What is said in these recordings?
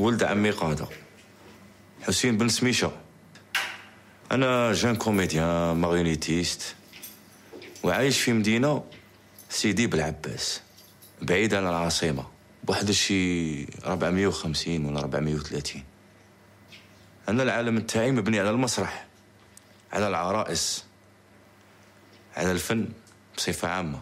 ولد عمي قادة حسين بن سميشة. أنا جان كوميديان ماريونيتيست وعايش في مدينة سيدي بالعباس بعيد عن العاصمة بواحد شي 450 ولا 430. أنا العالم تاعي مبني على المسرح، على العرائس، على الفن بصفة عامة.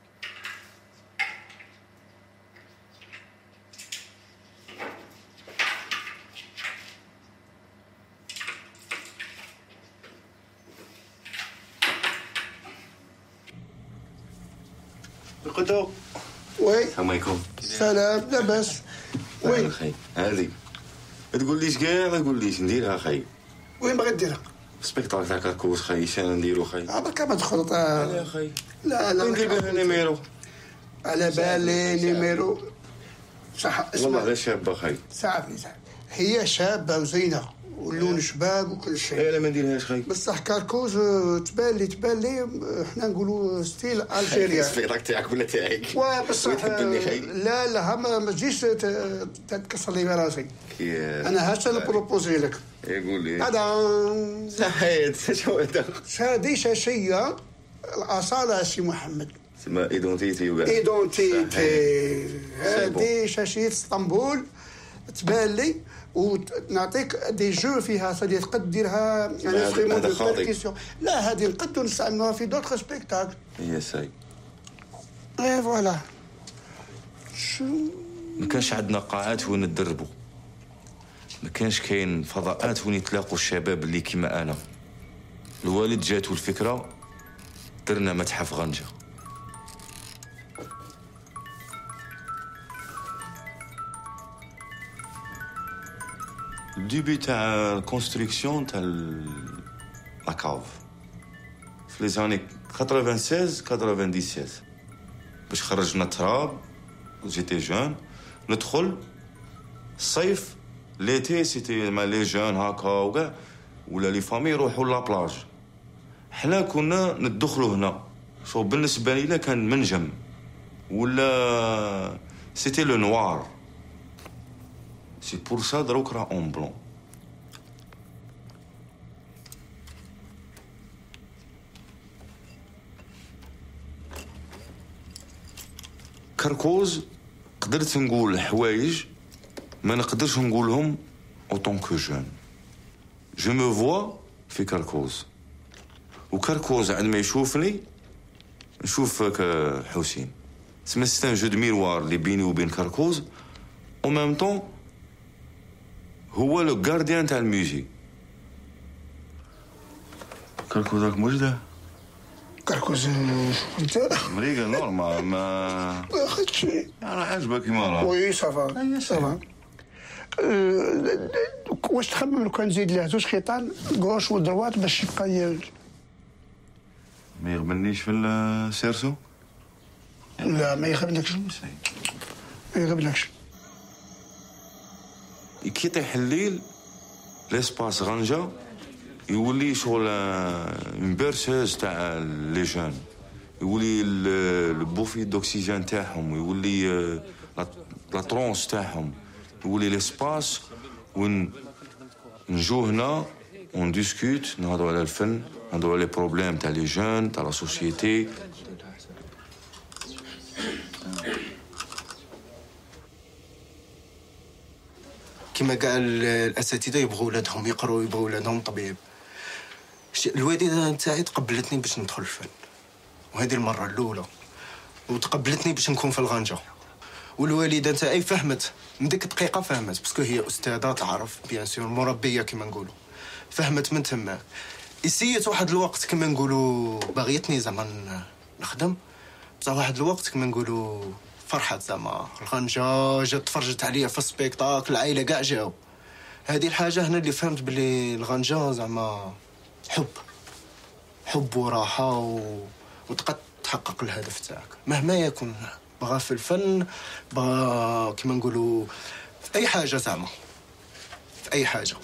القدو. وي. السلام عليكم. سلام. لاباس. وي. خي هذه ما تقوليش كاع، ما تقوليش نديرها خي. وين باغي ديرها؟ سبيكتاكل تاع كركوز خي، شنو نديرو خي؟ برك ما تخلط. لا خي. لا ندير بها نيميرو. على بالي نيميرو. صح اسمع. والله غير شابة خي. صافي. هي شابة وزينة واللون شباب وكل شيء. لا ما نديرهاش خي. بصح كركوز تبان لي احنا نقولوا ستيل الجيريا. السبيطاك تاعك ولا تاعك؟ بصح لا ما تجيش تكسر لي راسي. انا هسه نبروبوزي لك. يقول لي هذا صحيت. شو هذا؟ هذه شاشيه الاصاله سي محمد. تسمى ايدونتيتي وكاع. ايدونتيتي. هذه شاشيه اسطنبول تبان لي ونعطيك دي جو فيها صدي تقد ديرها هذا خاطئ. لا هذه نقدروا نستعملوها في دوطخ سبيكتاكل. هي ساي. اي فوالا. شو ما كانش عندنا قاعات وين ندربوا، ما كانش كاين فضاءات وين يتلاقوا الشباب اللي كيما انا. الوالد جاتو الفكره درنا متحف غنجه. الديبي تاع الكونستركسيون تاع لاكاف في لي زاني 96 97 باش خرجنا التراب وجيتي جون. ندخل الصيف ليتي سيتي مع لي جون هكا وكاع ولا لي فامي يروحوا لابلاج. حنا كنا ندخلوا هنا. شوف بالنسبه لي كان منجم ولا سيتي لو نوار. سي بور سا دروك راه اون بلون. كركوز قدرت نقول حوايج ما نقدرش نقولهم اوطون كو جون. جو مو فوا في كركوز، وكركوز عندما يشوفني نشوف حسين. سما سي ان جو دو ميروار اللي بيني وبين كركوز او ميم طون. هو لو غارديان تاع الميوزيك. كركوز راك موجده؟ كركوز انت مريقه نورمال ما اخذت انا عجبك كيما راه. وي صافا صافا. واش تخمم لو كان نزيد له زوج خيطان غوش ودروات باش يبقى ما يغبنيش في السيرسو؟ لا ما يغبنكش. ما يغبنكش. كي يطيح الليل ليسباس غنجة يولي شغل اون بيرسوز تاع لي جون. يولي البوفي دوكسيجين تاعهم، يولي لا ترونس تاعهم، يولي ليسباس وين نجو هنا ونديسكوت نهضروا على الفن، نهضروا على لي بروبليم تاع لي جون تاع لا سوسيتي. كما قال الاساتذه يبغوا ولادهم يقروا، يبغوا ولادهم طبيب. الوالده نتاعي تقبلتني باش ندخل الفن، وهذه المره الاولى، وتقبلتني باش نكون في الغنجه. والوالده نتاعي فهمت من ديك الدقيقه، فهمت باسكو هي استاذه تعرف بيان سور، مربيه كما نقولوا. فهمت من تماك. يسيت واحد الوقت كما نقولوا باغيتني زعما نخدم، بصح واحد الوقت كما نقولوا فرحت زعما الغنجه جات تفرجت عليا في السبيكتاكل، العائله كاع جاو. هذه الحاجه هنا اللي فهمت باللي الغنجه زعما حب وراحه وتقد تحقق الهدف تاعك مهما يكون. بغا في الفن، بغا كما نقولوا في اي حاجه، زعما في اي حاجه.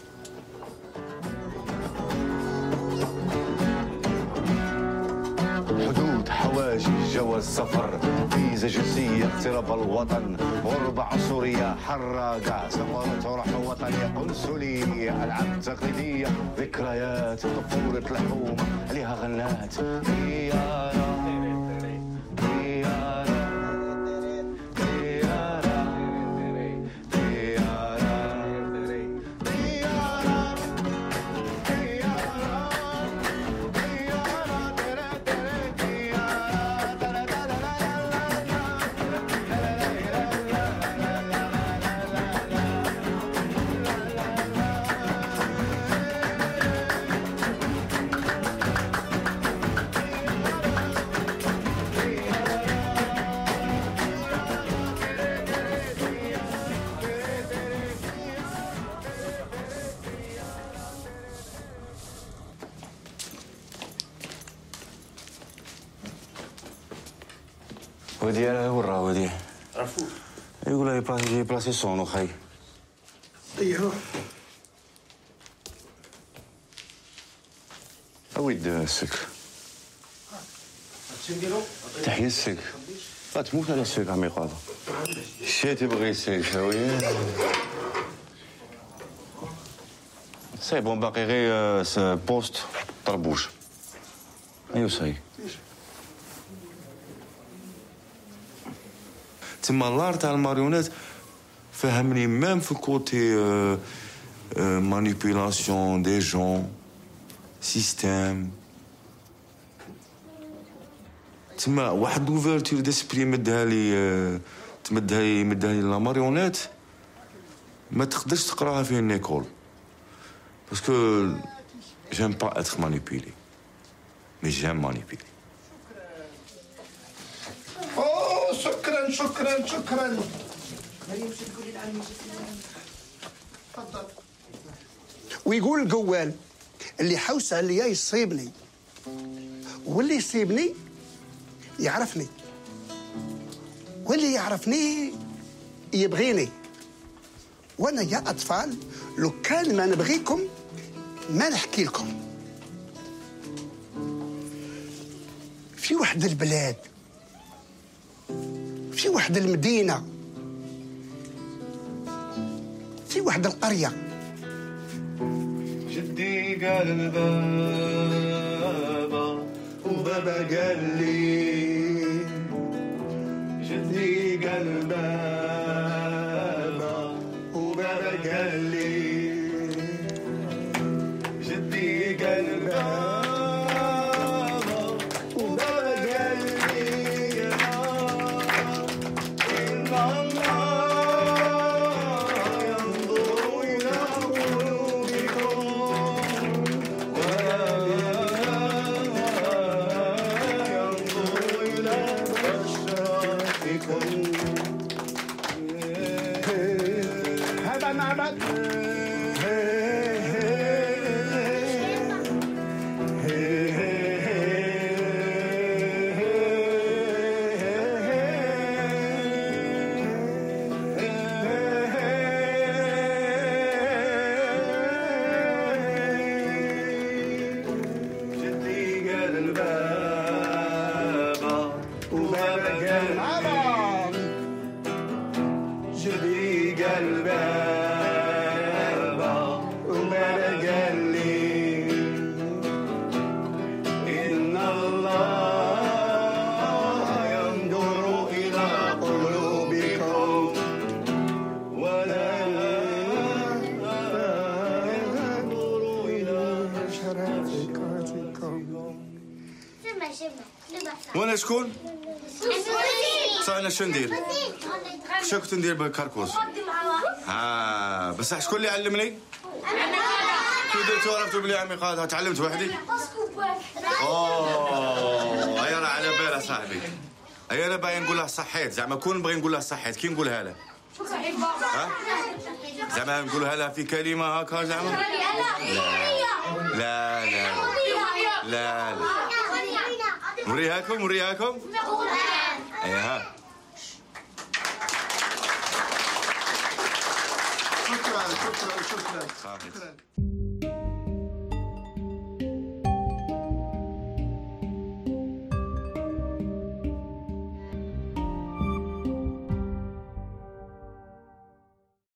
حدود حواجز واجي جواز سفر، فيزا جنسية، اغتراب الوطن، غربة عنصرية، حراقة، سفرات وروح وطنية، قنصلية، ألعاب تقليدية، ذكريات طفولة الحومة عليها غنات. ودي انا وين راه ودي؟ عفو. يقول لي بلاصي صونو خاي. ايوه. ويد السكر. تحيا السكر. تموت على السكر عمي قاضي. شي تبغي السكر شويه. سي بون باقي غير بوست طربوش. ايوا ساي. تما لار تاع الماريونيت فهمني ميم في كوتي مانيبيلاسيون دي جون سيستيم. تما واحد دوفيرتور ديسبري مدها لي لا ماريونيت ما تقدرش تقراها في النيكول باسكو جيم با اتر مانيبيلي مي جيم مانيبيلي. شكرا شكرا شكرا. ويقول القوال اللي حوس عليا يصيبني واللي يصيبني يعرفني واللي يعرفني يبغيني. وانا يا اطفال لو كان ما نبغيكم ما نحكي لكم. في واحد البلاد، في واحد المدينة، في واحد القرية. جدي قال البابا وبابا قال لي، جدي قال البابا وبابا قال لي، جدي قال البابا وانا شكون؟ صح انا شو ندير؟ شو كنت ندير بالكركوز؟ بصح شكون اللي علمني؟ كي درتو عرفتوا بلي عمي قادها تعلمت وحدي؟ هيا راه على بالها صاحبي. هيا انا باغي نقول له صحيت زعما كون نبغي نقول له صحيت كي نقولها له؟ صحيت بابا. زعما نقولها لها في كلمة هكا زعما؟ لا لا لا لا نوريهاكم ايها. شكرا.